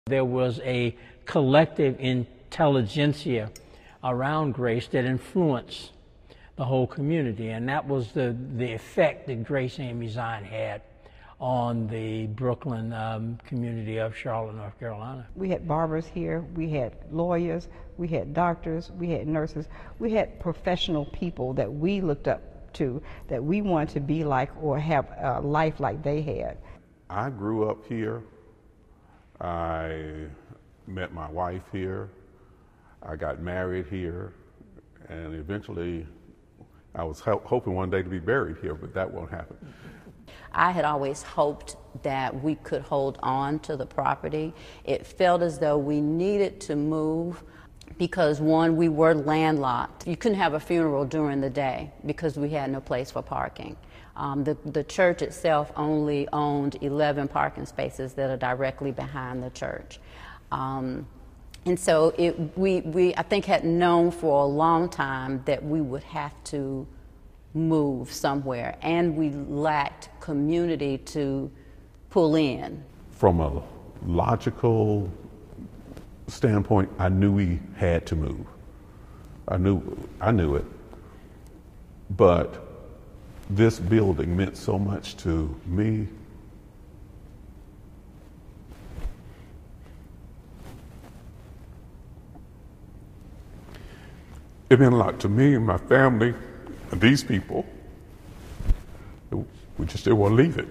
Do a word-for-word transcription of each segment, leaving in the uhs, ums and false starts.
There was a collective intelligentsia around Grace that influenced the whole community, and that was the, the effect that Grace Amy Zion had on the Brooklyn um, community of Charlotte, North Carolina. We had barbers here, we had lawyers, we had doctors, we had nurses, we had professional people that we looked up to, that we wanted to be like or have a life like they had. I grew up here. I met my wife here. I got married here, and eventually I was ho- hoping one day to be buried here, but that won't happen. I had always hoped that we could hold on to the property. It felt as though we needed to move because, one, we were landlocked. You couldn't have a funeral during the day because we had no place for parking. Um, the, the church itself only owned eleven parking spaces that are directly behind the church. Um, and so it, we, we, I think, had known for a long time that we would have to move somewhere, and we lacked community to pull in. From a logical standpoint, I knew we had to move. I knew, I knew it. But this building meant so much to me. It meant a lot to me and my family and these people. We just didn't want to leave it.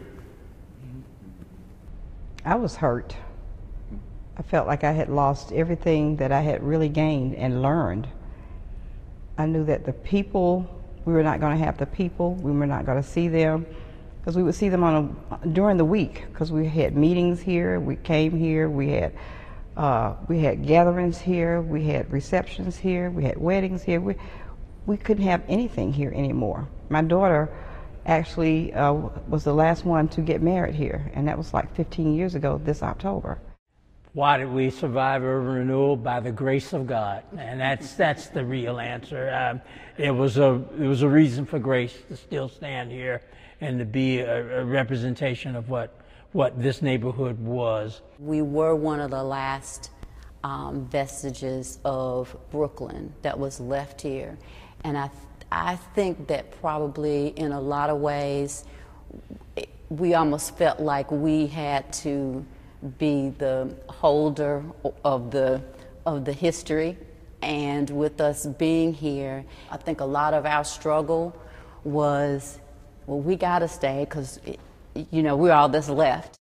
I was hurt. I felt like I had lost everything that I had really gained and learned. I knew that the people, we were not going to have the people, we were not going to see them, because we would see them on a, during the week, because we had meetings here, we came here, we had uh, we had gatherings here, we had receptions here, we had weddings here. We, we couldn't have anything here anymore. My daughter actually uh, was the last one to get married here, and that was like fifteen years ago this October. Why did we survive urban renewal? By the grace of God, and that's that's the real answer. Um, it was a it was a reason for Grace to still stand here and to be a, a representation of what what this neighborhood was. We were one of the last um, vestiges of Brooklyn that was left here, and I I think that probably in a lot of ways we almost felt like we had to be the holder of the of the history, and with us being here, I think a lot of our struggle was, well, we got to stay because, you know, we're all that's left.